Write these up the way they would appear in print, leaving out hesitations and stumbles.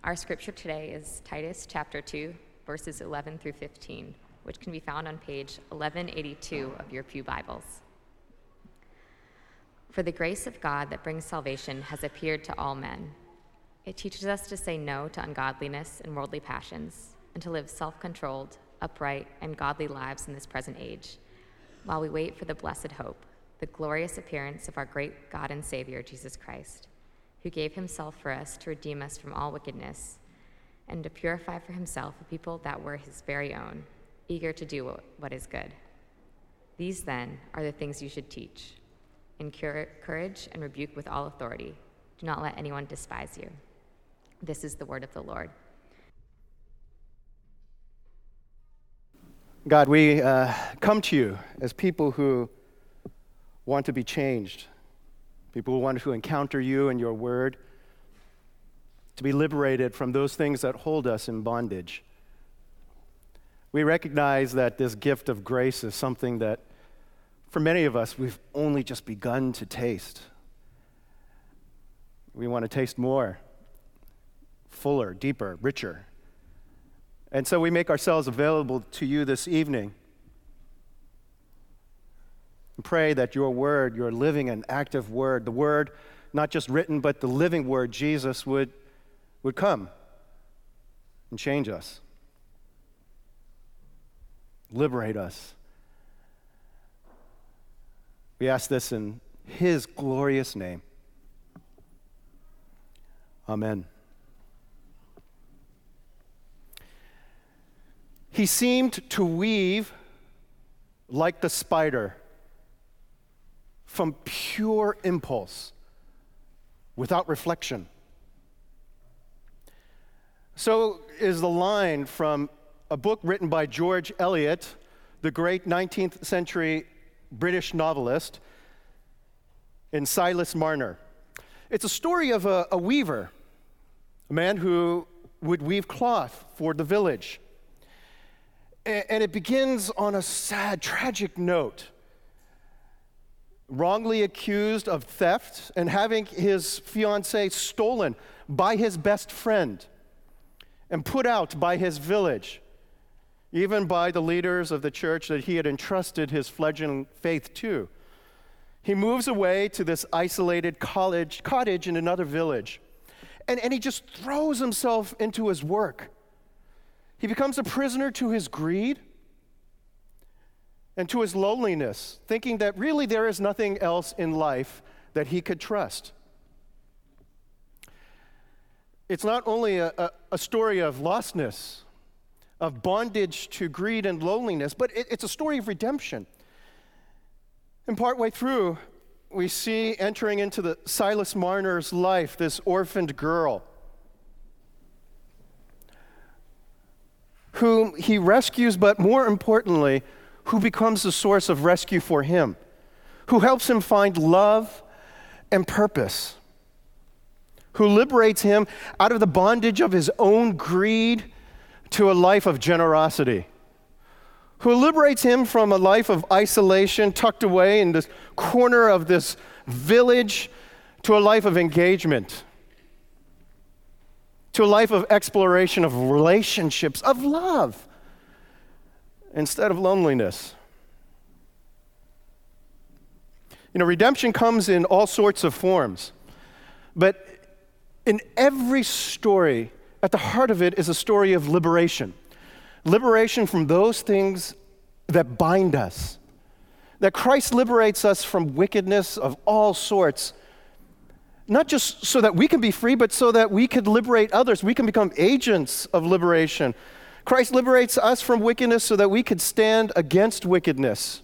Our scripture today is Titus chapter 2, verses 11 through 15, which can be found on page 1182 of your pew Bibles. For the grace of God that brings salvation has appeared to all men. It teaches us to say no to ungodliness and worldly passions, and to live self-controlled, upright, and godly lives in this present age, while we wait for the blessed hope, the glorious appearance of our great God and Savior, Jesus Christ, who gave himself for us to redeem us from all wickedness, and to purify for himself a people that were his very own, eager to do what is good. These, then, are the things you should teach. Encourage and rebuke with all authority. Do not let anyone despise you. This is the word of the Lord. God, we come to you as people who want to be changed, people who want to encounter you and your word, to be liberated from those things that hold us in bondage. We recognize that this gift of grace is something that, for many of us, we've only just begun to taste. We want to taste more, fuller, deeper, richer. And so we make ourselves available to you this evening and pray that your word, your living and active word, the word not just written, but the living word, Jesus, would come and change us, liberate us. We ask this in his glorious name. Amen. He seemed to weave like the spider from pure impulse, without reflection. So is the line from a book written by George Eliot, the great 19th century British novelist, in Silas Marner. It's a story of a weaver, a man who would weave cloth for the village. And it begins on a sad, tragic note. Wrongly accused of theft and having his fiancée stolen by his best friend and put out by his village, even by the leaders of the church that he had entrusted his fledgling faith to. He moves away to this isolated cottage in another village, and he just throws himself into his work. He becomes a prisoner to his greed and to his loneliness, thinking that really there is nothing else in life that he could trust. It's not only a story of lostness, of bondage to greed and loneliness, but it's a story of redemption. And partway through, we see entering into the Silas Marner's life this orphaned girl whom he rescues, but more importantly, who becomes the source of rescue for him, who helps him find love and purpose, who liberates him out of the bondage of his own greed to a life of generosity, who liberates him from a life of isolation tucked away in this corner of this village to a life of engagement, to a life of exploration of relationships, of love, instead of loneliness. You know, redemption comes in all sorts of forms, but in every story, at the heart of it is a story of liberation. Liberation from those things that bind us. That Christ liberates us from wickedness of all sorts, not just so that we can be free, but so that we could liberate others. We can become agents of liberation. Christ liberates us from wickedness so that we could stand against wickedness.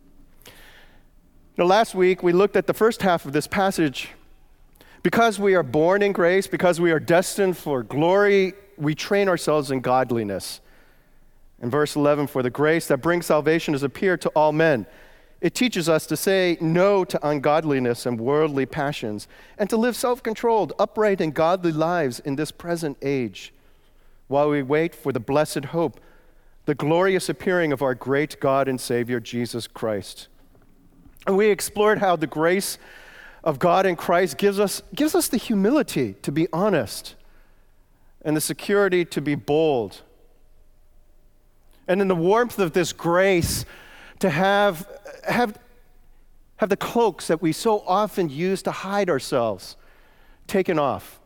Now, last week, we looked at the first half of this passage. Because we are born in grace, because we are destined for glory, we train ourselves in godliness. In verse 11, for the grace that brings salvation has appeared to all men. It teaches us to say no to ungodliness and worldly passions, and to live self-controlled, upright, and godly lives in this present age, while we wait for the blessed hope, the glorious appearing of our great God and Savior, Jesus Christ. And we explored how the grace of God in Christ gives us the humility to be honest and the security to be bold. And in the warmth of this grace, to have the cloaks that we so often use to hide ourselves taken off.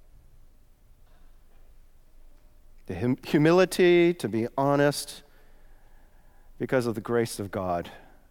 The humility to be honest because of the grace of God.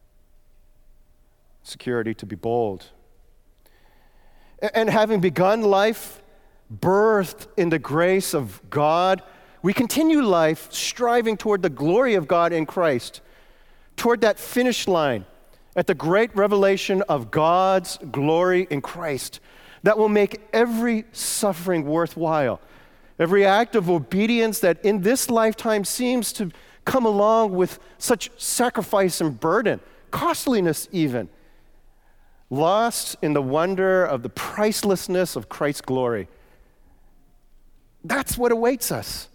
Security to be bold. And having begun life, birthed in the grace of God, we continue life striving toward the glory of God in Christ, toward that finish line at the great revelation of God's glory in Christ that will make every suffering worthwhile, every act of obedience that in this lifetime seems to come along with such sacrifice and burden, costliness even, lost in the wonder of the pricelessness of Christ's glory. That's what awaits us.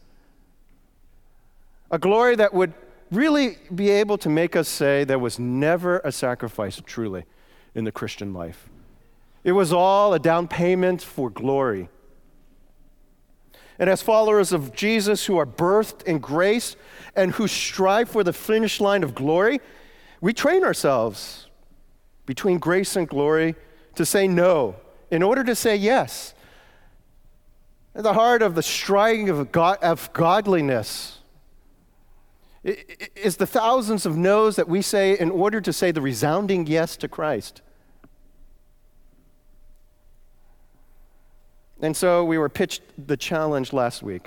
A glory that would really be able to make us say there was never a sacrifice truly in the Christian life. It was all a down payment for glory. And as followers of Jesus who are birthed in grace and who strive for the finish line of glory, we train ourselves between grace and glory to say no in order to say yes. At the heart of the striving of godliness is the thousands of no's that we say in order to say the resounding yes to Christ. And so we were pitched the challenge last week.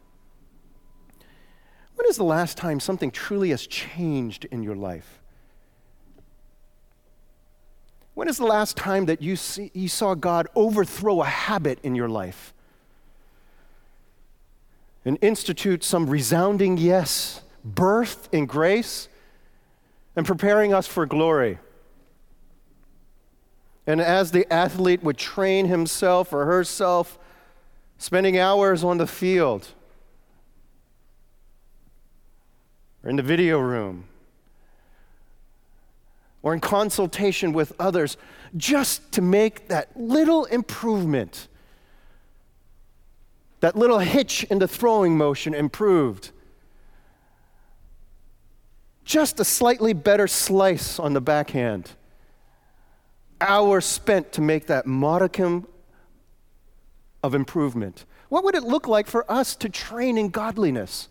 When is the last time something truly has changed in your life? When is the last time that you saw God overthrow a habit in your life and institute some resounding yes, birthed in grace and preparing us for glory? And as the athlete would train himself or herself, spending hours on the field or in the video room or in consultation with others, just to make that little improvement, that little hitch in the throwing motion improved, just a slightly better slice on the backhand, hours spent to make that modicum of improvement. What would it look like for us to train in godliness?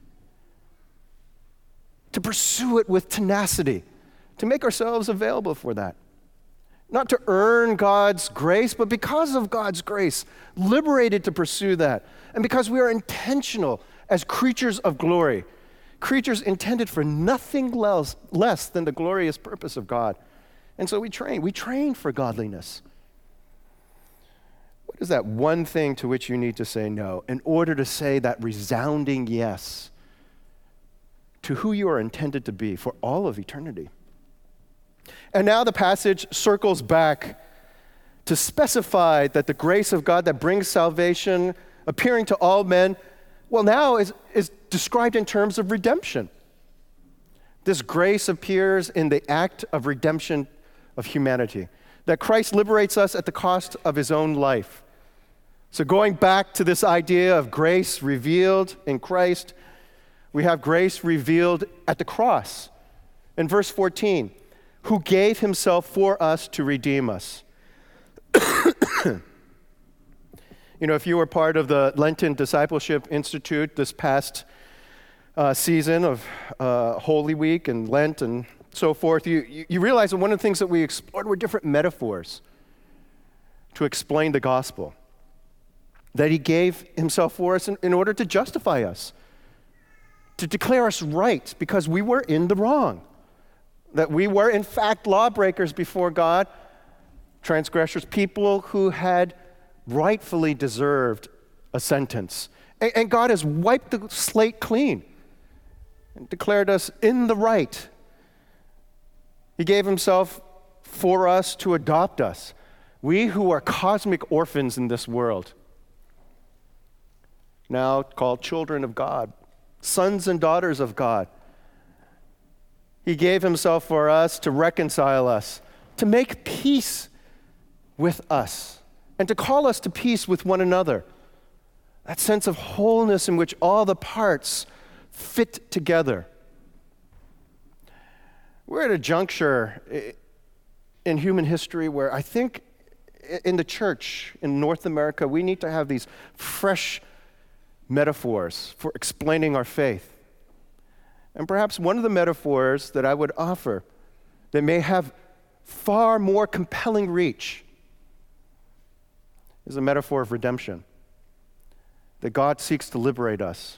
To pursue it with tenacity, to make ourselves available for that. Not to earn God's grace, but because of God's grace, liberated to pursue that. And because we are intentional as creatures of glory, creatures intended for nothing less than the glorious purpose of God. And so we train for godliness. What is that one thing to which you need to say no in order to say that resounding yes to who you are intended to be for all of eternity? And now the passage circles back to specify that the grace of God that brings salvation, appearing to all men, well, now is described in terms of redemption. This grace appears in the act of redemption of humanity, that Christ liberates us at the cost of his own life. So going back to this idea of grace revealed in Christ, we have grace revealed at the cross. In verse 14, who gave himself for us to redeem us. You know, if you were part of the Lenten Discipleship Institute this past season of Holy Week and Lent and so forth, you realize that one of the things that we explored were different metaphors to explain the gospel. That he gave himself for us in order to justify us, to declare us right because we were in the wrong. That we were, in fact, lawbreakers before God, transgressors, people who had rightfully deserved a sentence. And God has wiped the slate clean and declared us in the right. He gave himself for us to adopt us. We who are cosmic orphans in this world, now called children of God, sons and daughters of God. He gave himself for us to reconcile us, to make peace with us, and to call us to peace with one another. that sense of wholeness in which all the parts fit together. We're at a juncture in human history where I think in the church in North America, we need to have these fresh metaphors for explaining our faith. And perhaps one of the metaphors that I would offer that may have far more compelling reach is a metaphor of redemption. That God seeks to liberate us.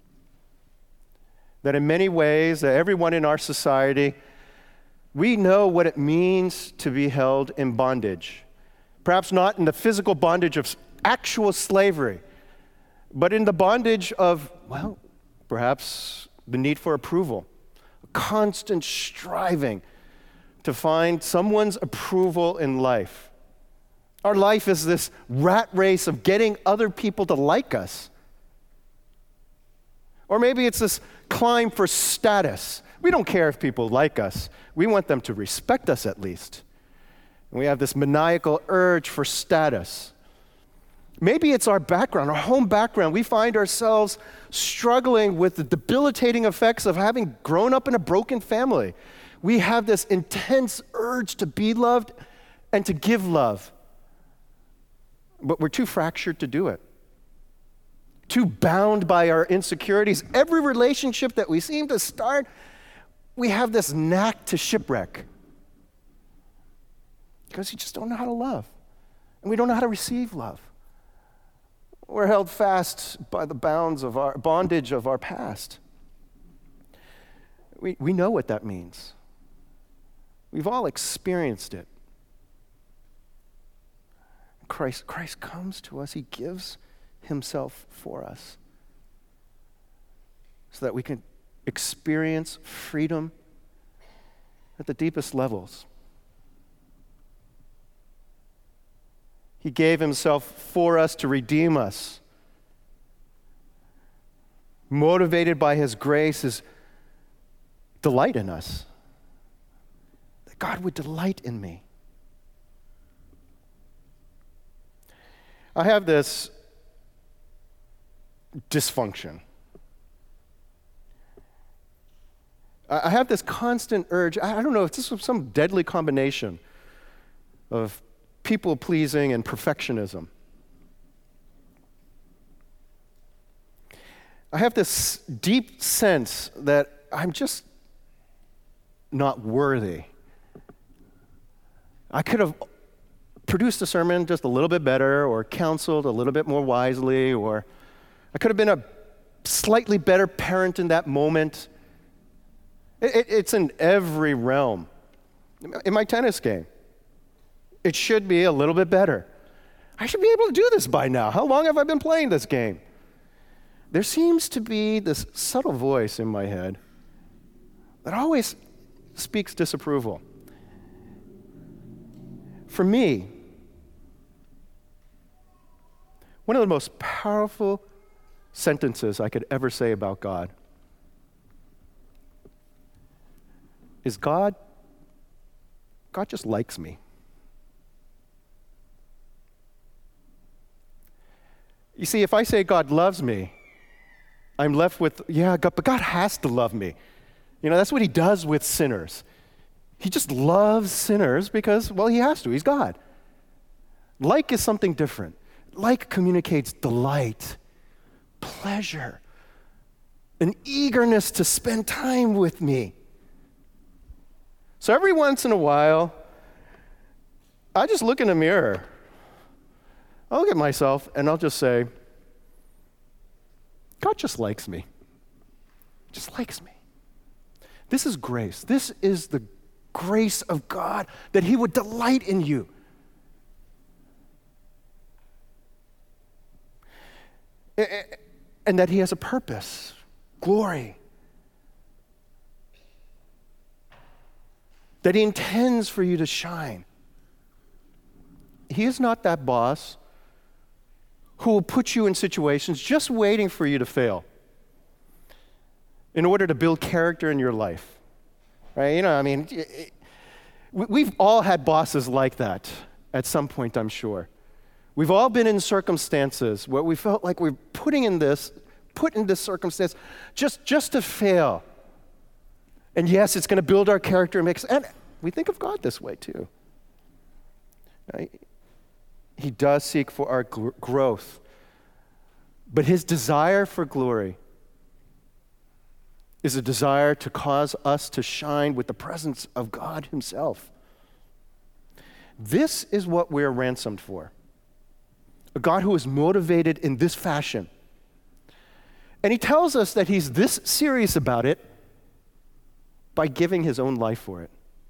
That in many ways, that everyone in our society, we know what it means to be held in bondage. Perhaps not in the physical bondage of actual slavery, but in the bondage of, well, perhaps the need for approval, a constant striving to find someone's approval in life. Our life is this rat race of getting other people to like us. Or maybe it's this climb for status. We don't care if people like us. We want them to respect us at least. And we have this maniacal urge for status. Maybe it's our background, our home background. We find ourselves struggling with the debilitating effects of having grown up in a broken family. We have this intense urge to be loved and to give love. But we're too fractured to do it. Too bound by our insecurities. Every relationship that we seem to start, we have this knack to shipwreck. Because we just don't know how to love. And we don't know how to receive love. We're held fast by the bondage of our past. We know what that means. We've all experienced it. Christ comes to us. He gives himself for us so that we can experience freedom at the deepest levels. He gave himself for us to redeem us. Motivated by his grace, his delight in us. That God would delight in me. I have this dysfunction. I have this constant urge. I don't know if this was some deadly combination of people-pleasing and perfectionism. I have this deep sense that I'm just not worthy. I could have produced a sermon just a little bit better, or counseled a little bit more wisely, or I could have been a slightly better parent in that moment. It's in every realm. In my tennis game, it should be a little bit better. I should be able to do this by now. How long have I been playing this game? There seems to be this subtle voice in my head that always speaks disapproval. For me, one of the most powerful sentences I could ever say about God is God just likes me. You see, if I say God loves me, I'm left with, but God has to love me. That's what he does with sinners. He just loves sinners because, he has to. He's God. Like is something different. Like communicates delight, pleasure, an eagerness to spend time with me. So every once in a while, I just look in the mirror. I'll look at myself and I'll just say, God just likes me. Just likes me. This is grace. This is the grace of God, that he would delight in you. And that he has a purpose, glory. That he intends for you to shine. He is not that boss who will put you in situations just waiting for you to fail in order to build character in your life. Right? We've all had bosses like that at some point, I'm sure, We've all been in circumstances where we felt like we're put in this circumstance just to fail. And yes, it's going to build our character and we think of God this way too. Right? He does seek for our growth. But his desire for glory is a desire to cause us to shine with the presence of God himself. This is what we're ransomed for. A God who is motivated in this fashion. And he tells us that he's this serious about it by giving his own life for it.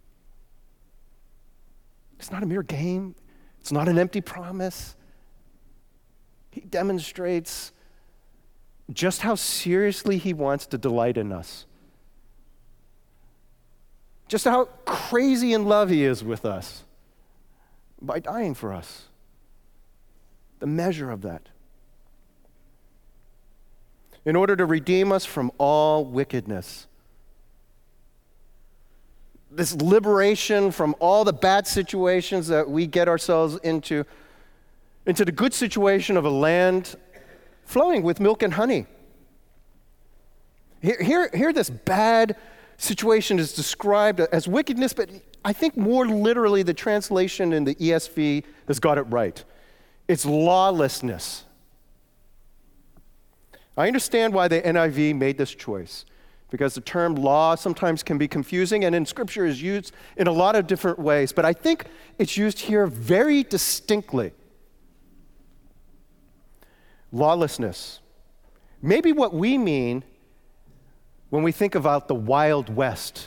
It's not a mere game. It's not an empty promise. He demonstrates just how seriously he wants to delight in us. Just how crazy in love he is with us by dying for us. The measure of that. In order to redeem us from all wickedness. This liberation from all the bad situations that we get ourselves into the good situation of a land flowing with milk and honey. Here this bad situation is described as wickedness, but I think more literally the translation in the ESV has got it right. It's lawlessness. I understand why the NIV made this choice, because the term law sometimes can be confusing and in Scripture is used in a lot of different ways, but I think it's used here very distinctly. Lawlessness. Maybe what we mean when we think about the Wild West.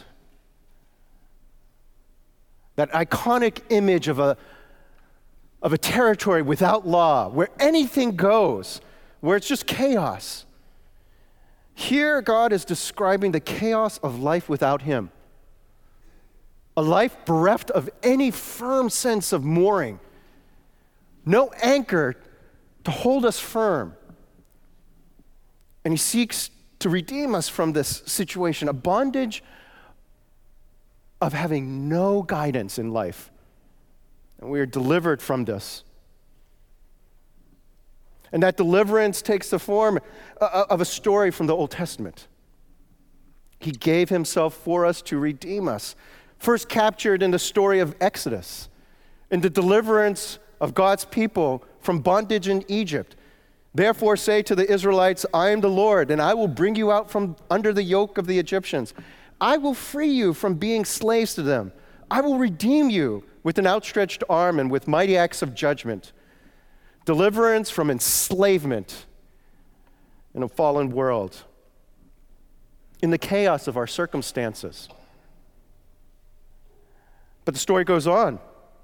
That iconic image of a territory without law, where anything goes, where it's just chaos. Here, God is describing the chaos of life without him. A life bereft of any firm sense of mooring. No anchor to hold us firm. And he seeks to redeem us from this situation, a bondage of having no guidance in life. And we are delivered from this. And that deliverance takes the form of a story from the Old Testament. He gave himself for us to redeem us. First captured in the story of Exodus, in the deliverance of God's people from bondage in Egypt. Therefore say to the Israelites, I am the Lord, and I will bring you out from under the yoke of the Egyptians. I will free you from being slaves to them. I will redeem you with an outstretched arm and with mighty acts of judgment. Deliverance from enslavement in a fallen world, in the chaos of our circumstances. But the story goes on,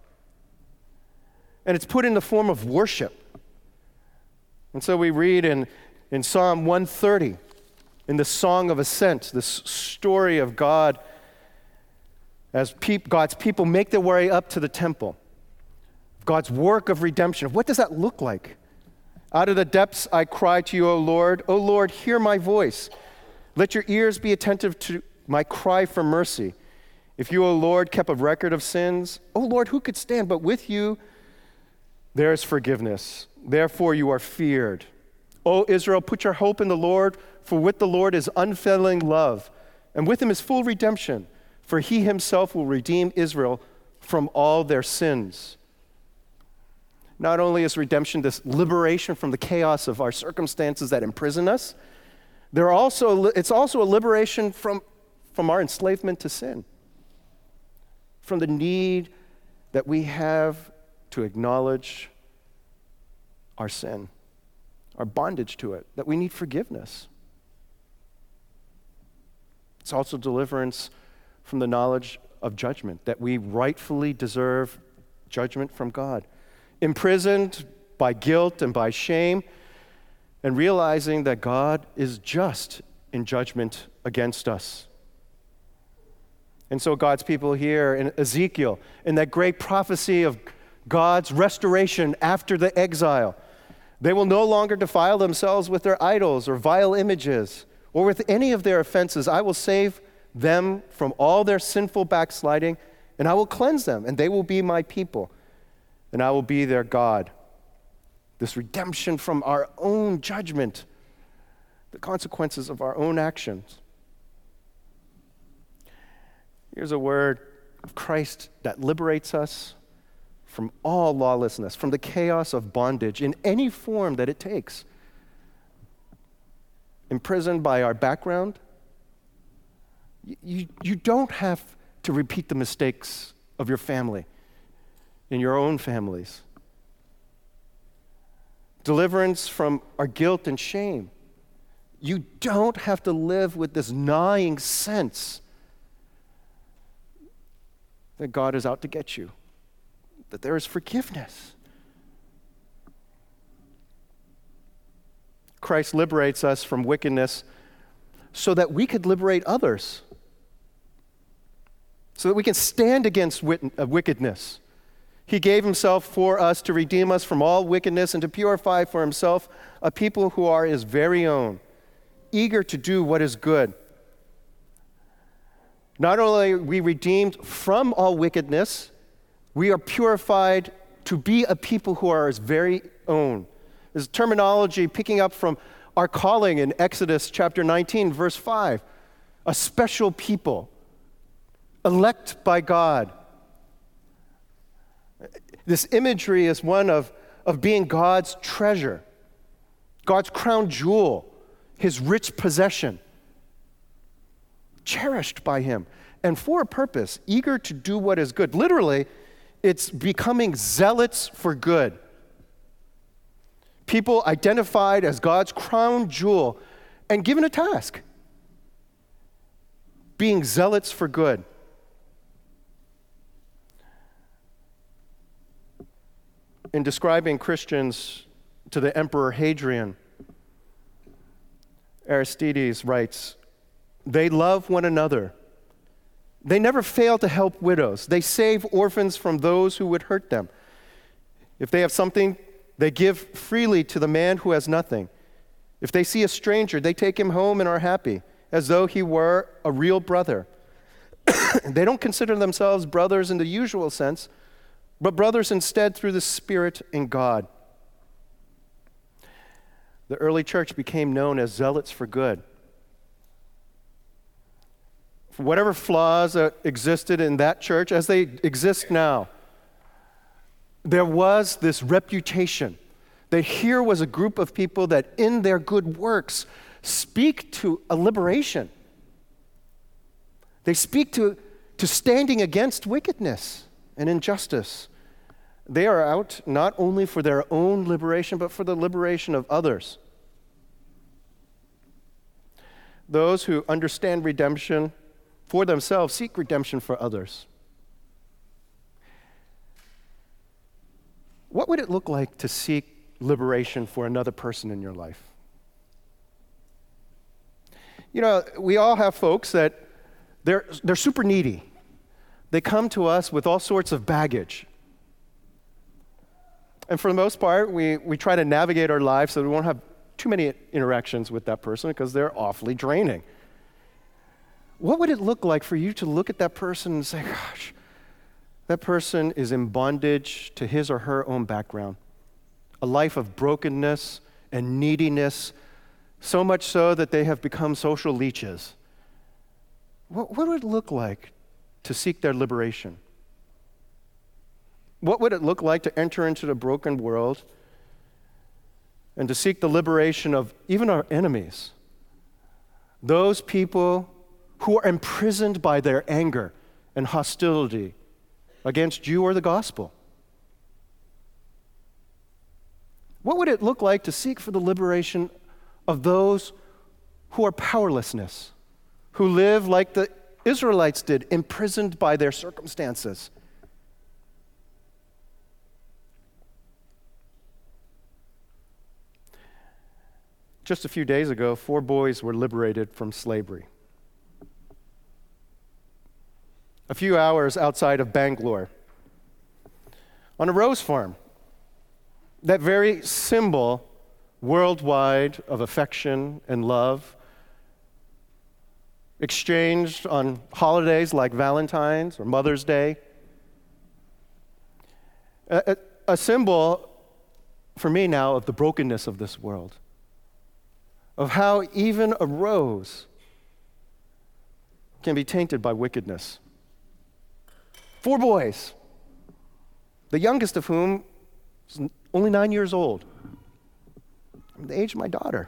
and it's put in the form of worship. And so we read in Psalm 130, in the Song of Ascent, this story of God as God's people make their way up to the temple. God's work of redemption. What does that look like? Out of the depths I cry to you, O Lord. O Lord, hear my voice. Let your ears be attentive to my cry for mercy. If you, O Lord, kept a record of sins, O Lord, who could stand? But with you there is forgiveness. Therefore you are feared. O Israel, put your hope in the Lord, for with the Lord is unfailing love, and with him is full redemption, for he himself will redeem Israel from all their sins. Not only is redemption this liberation from the chaos of our circumstances that imprison us, it's also a liberation from our enslavement to sin, from the need that we have to acknowledge our sin, our bondage to it, that we need forgiveness. It's also deliverance from the knowledge of judgment, that we rightfully deserve judgment from God. Imprisoned by guilt and by shame, and realizing that God is just in judgment against us. And so God's people here in Ezekiel, in that great prophecy of God's restoration after the exile, they will no longer defile themselves with their idols or vile images or with any of their offenses. I will save them from all their sinful backsliding, and I will cleanse them, and they will be my people, and I will be their God. this redemption from our own judgment, the consequences of our own actions. Here's a word of Christ that liberates us from all lawlessness, from the chaos of bondage in any form that it takes. Imprisoned by our background, you don't have to repeat the mistakes of your family, in your own families. Deliverance from our guilt and shame. You don't have to live with this gnawing sense that God is out to get you, that there is forgiveness. Christ liberates us from wickedness so that we could liberate others, so that we can stand against wickedness. He gave himself for us to redeem us from all wickedness and to purify for himself a people who are his very own, eager to do what is good. Not only are we redeemed from all wickedness, we are purified to be a people who are his very own. This terminology picking up from our calling in Exodus chapter 19, verse 5. A special people, elect by God. This imagery is one of being God's treasure, God's crown jewel, his rich possession, cherished by him, and for a purpose, eager to do what is good. Literally, it's becoming zealots for good. People identified as God's crown jewel and given a task, being zealots for good. In describing Christians to the Emperor Hadrian, Aristides writes, "They love one another. They never fail to help widows. They save orphans from those who would hurt them. If they have something, they give freely to the man who has nothing. If they see a stranger, they take him home and are happy, as though he were a real brother. They don't consider themselves brothers in the usual sense, but brothers instead through the Spirit and God." The early church became known as zealots for good. For whatever flaws that existed in that church, as they exist now, there was this reputation that here was a group of people that in their good works speak to a liberation. They speak to standing against wickedness and injustice. They are out not only for their own liberation, but for the liberation of others. Those who understand redemption for themselves seek redemption for others. What would it look like to seek liberation for another person in your life? You know, we all have folks that they're super needy. They come to us with all sorts of baggage. And for the most part, we try to navigate our lives so we won't have too many interactions with that person because they're awfully draining. What would it look like for you to look at that person and say, gosh, that person is in bondage to his or her own background, a life of brokenness and neediness, so much so that they have become social leeches. What would it look like to seek their liberation? What would it look like to enter into the broken world and to seek the liberation of even our enemies? Those people who are imprisoned by their anger and hostility against you or the gospel. What would it look like to seek for the liberation of those who are powerlessness, who live like the Israelites did, imprisoned by their circumstances? Just a few days ago, 4 boys were liberated from slavery. A few hours outside of Bangalore, on a rose farm, that very symbol worldwide of affection and love, exchanged on holidays like Valentine's or Mother's Day. A symbol for me now of the brokenness of this world, of how even a rose can be tainted by wickedness. 4 boys, the youngest of whom is only 9 years old, the age of my daughter.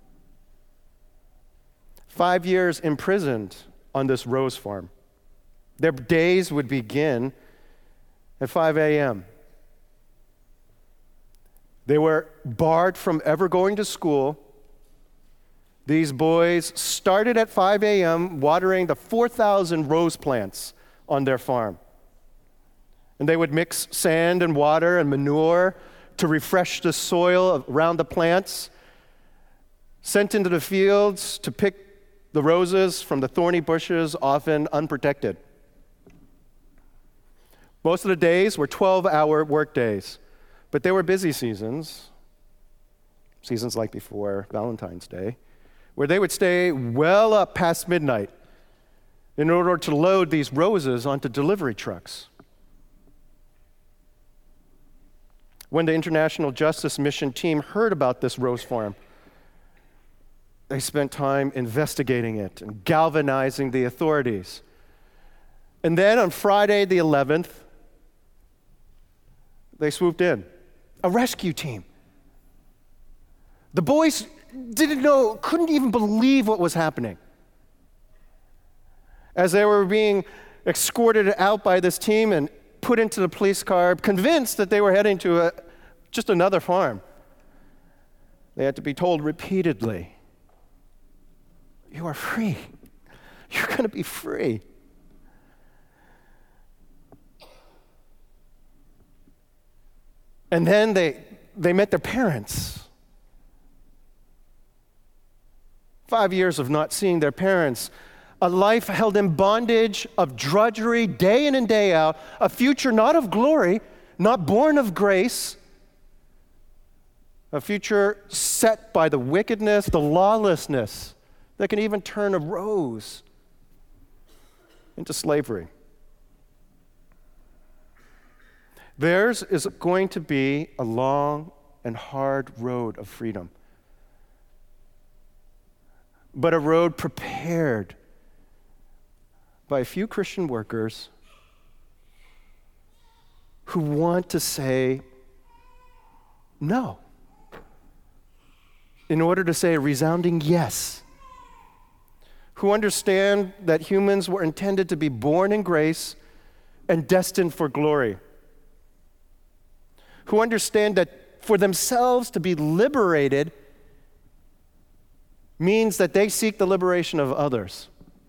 5 years imprisoned on this rose farm. Their days would begin at 5 a.m. They were barred from ever going to school. These boys started at 5 a.m. watering the 4,000 rose plants on their farm. And they would mix sand and water and manure to refresh the soil around the plants, sent into the fields to pick the roses from the thorny bushes, often unprotected. Most of the days were 12-hour work days, but they were busy seasons like before Valentine's Day, where they would stay well up past midnight in order to load these roses onto delivery trucks. When the International Justice Mission team heard about this rose farm, they spent time investigating it and galvanizing the authorities. And then on Friday the 11th, they swooped in. A rescue team. The boys couldn't even believe what was happening. As they were being escorted out by this team and put into the police car, convinced that they were heading to just another farm, they had to be told repeatedly, "You are free. You're going to be free." And then they met their parents. 5 years of not seeing their parents, a life held in bondage of drudgery day in and day out, a future not of glory, not born of grace, a future set by the wickedness, the lawlessness that can even turn a rose into slavery. Theirs is going to be a long and hard road of freedom, but a road prepared by a few Christian workers who want to say no in order to say a resounding yes, who understand that humans were intended to be born in grace and destined for glory, who understand that for themselves to be liberated means that they seek the liberation of others.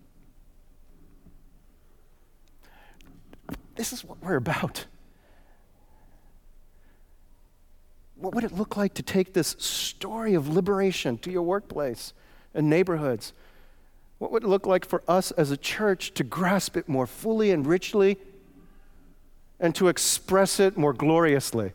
This is what we're about. What would it look like to take this story of liberation to your workplace and neighborhoods? What would it look like for us as a church to grasp it more fully and richly and to express it more gloriously?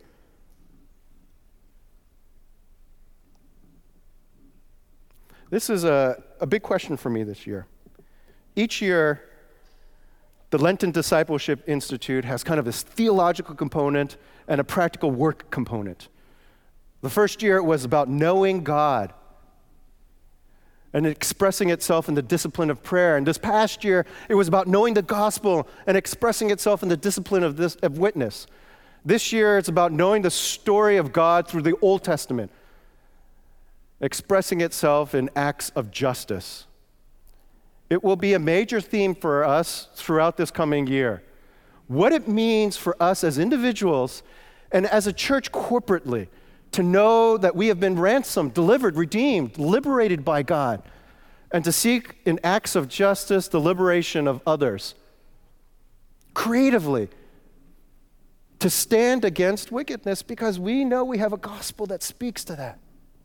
This is a big question for me this year. Each year, the Lenten Discipleship Institute has kind of this theological component and a practical work component. The first year, it was about knowing God and expressing itself in the discipline of prayer. And this past year, it was about knowing the gospel and expressing itself in the discipline of witness. This year, it's about knowing the story of God through the Old Testament, expressing itself in acts of justice. It will be a major theme for us throughout this coming year. What it means for us as individuals and as a church corporately to know that we have been ransomed, delivered, redeemed, liberated by God, and to seek in acts of justice the liberation of others. Creatively, to stand against wickedness because we know we have a gospel that speaks to that.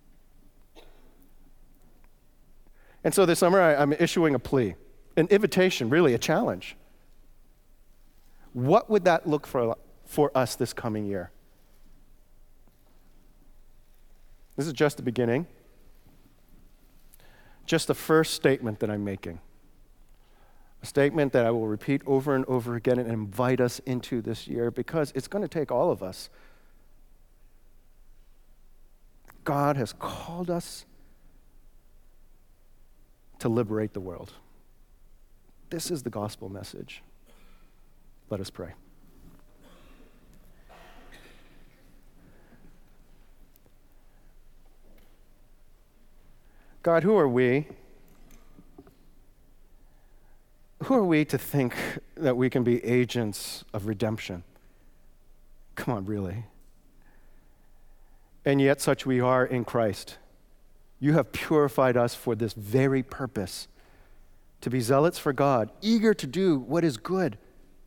And so this summer, I'm issuing a plea, an invitation, really a challenge. What would that look for us this coming year? This is just the beginning, just the first statement that I'm making. A statement that I will repeat over and over again and invite us into this year because it's going to take all of us God has called us to liberate the world. This is the gospel message. Let us pray. God, who are we? Who are we to think that we can be agents of redemption? Come on, really? And yet such we are in Christ. You have purified us for this very purpose, to be zealots for God, eager to do what is good.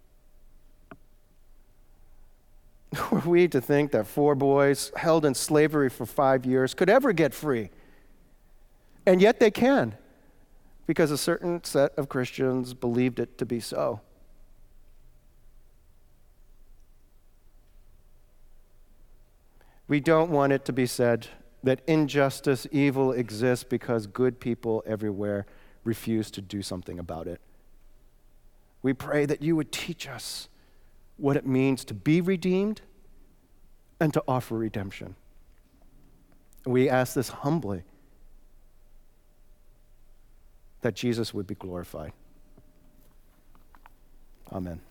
Who are we to think that 4 boys held in slavery for 5 years could ever get free? And yet they can, because a certain set of Christians believed it to be so. We don't want it to be said that injustice, evil exists because good people everywhere refuse to do something about it. We pray that you would teach us what it means to be redeemed and to offer redemption. We ask this humbly, that Jesus would be glorified. Amen.